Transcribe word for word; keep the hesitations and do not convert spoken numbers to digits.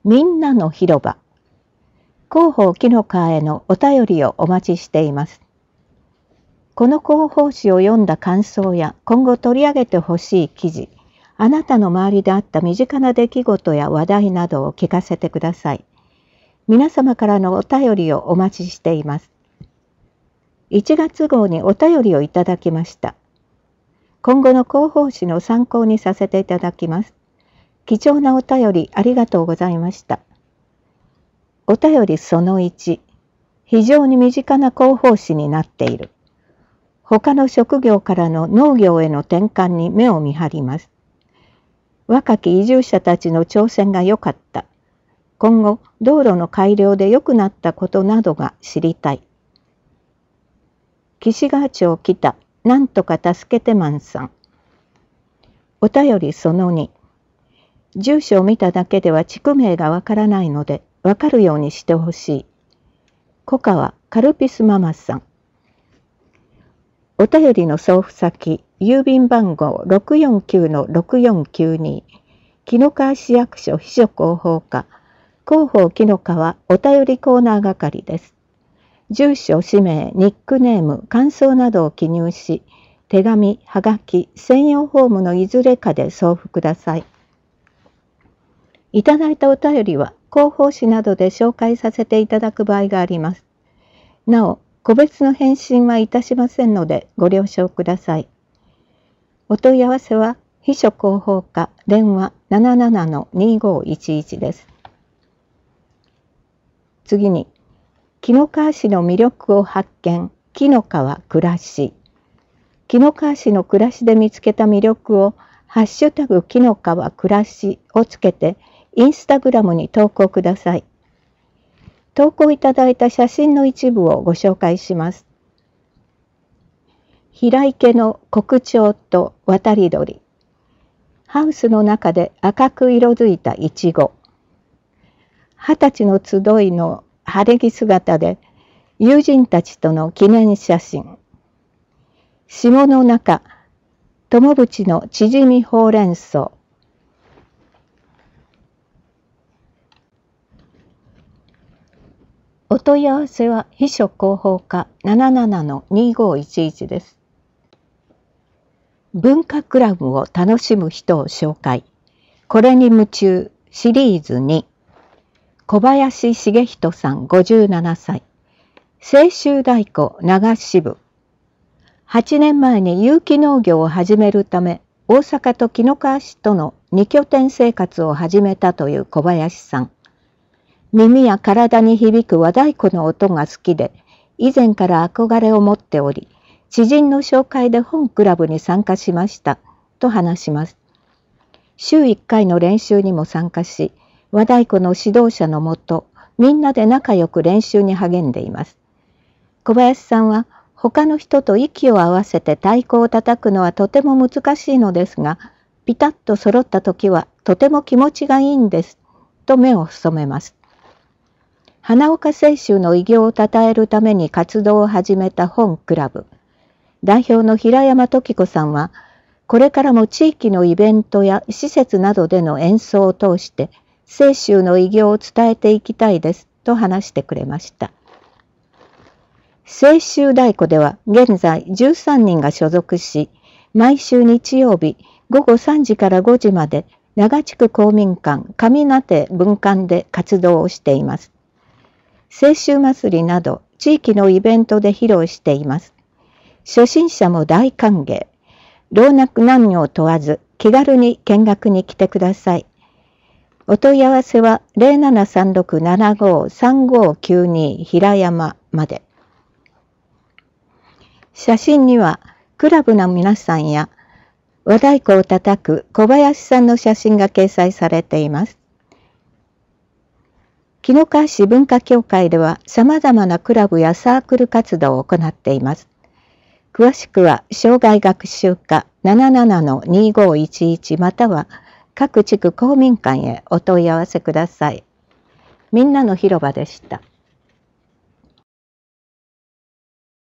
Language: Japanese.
みんなの広場。広報紀の川へのお便りをお待ちしています。この広報誌を読んだ感想や今後取り上げてほしい記事、あなたの周りであった身近な出来事や話題などを聞かせてください。皆様からのお便りをお待ちしています。いちがつ号にお便りをいただきました。今後の広報誌の参考にさせていただきます。貴重なお便りありがとうございました。お便りそのいち、非常に身近な広報誌になっている。他の職業からの農業への転換に目を見張ります。若き移住者たちの挑戦が良かった。今後、道路の改良で良くなったことなどが知りたい。岸川町北、なんとか助けてマンさん。お便りそのに、住所を見ただけでは地区名がわからないので、わかるようにしてほしい。小川カルピスママさん。お便りの送付先、郵便番号 ろくよんきゅうのろくよんきゅうに、紀の川市役所秘書広報課、広報紀の川お便りコーナー係です。住所、氏名、ニックネーム、感想などを記入し、手紙、はがき、専用フォームのいずれかで送付ください。いただいたお便りは広報誌などで紹介させていただく場合があります。なお、個別の返信はいたしませんのでご了承ください。お問い合わせは秘書広報課電話 ななななのにごいちいち です。次に、紀の川市の魅力を発見、紀の川暮らし。紀の川市の暮らしで見つけた魅力をハッシュタグ紀の川暮らしをつけてインスタグラムに投稿ください。投稿いただいた写真の一部をご紹介します。平池の国鳥と渡り鳥。ハウスの中で赤く色づいたイチゴ。二十歳の集いの晴れ着姿で友人たちとの記念写真。霜の中、友淵の縮みほうれん草。お問い合わせは秘書広報課 ななななのにごいちいち です。文化クラブを楽しむ人を紹介。これに夢中シリーズに。小林茂人さんごじゅうななさい。青州太鼓流し部。はちねんまえに有機農業を始めるため、大阪と紀の川市とのに拠点生活を始めたという小林さん。耳や体に響く和太鼓の音が好きで、以前から憧れを持っており、知人の紹介で本クラブに参加しました、と話します。週いっかいの練習にも参加し、和太鼓の指導者のもと、みんなで仲良く練習に励んでいます。小林さんは、他の人と息を合わせて太鼓を叩くのはとても難しいのですが、ピタッと揃った時はとても気持ちがいいんです、と目を細めます。花岡清舟の偉業を称えるために活動を始めた本クラブ。代表の平山時子さんは、これからも地域のイベントや施設などでの演奏を通して、清舟の偉業を伝えていきたいです、と話してくれました。清舟太鼓では現在じゅうさんにんが所属し、毎週日曜日ごごさんじからごじまで長地区公民館上名手分館で活動をしています。清舟祭りなど地域のイベントで披露しています。初心者も大歓迎。老若男女を問わず気軽に見学に来てください。お問い合わせは ゼロななさんろくななごさんごきゅうに 平山まで。写真にはクラブの皆さんや和太鼓を叩く小林さんの写真が掲載されています。紀の川市文化協会では様々なクラブやサークル活動を行っています。詳しくは生涯学習課 ななななのにごいちいち または各地区公民館へお問い合わせください。みんなの広場でした。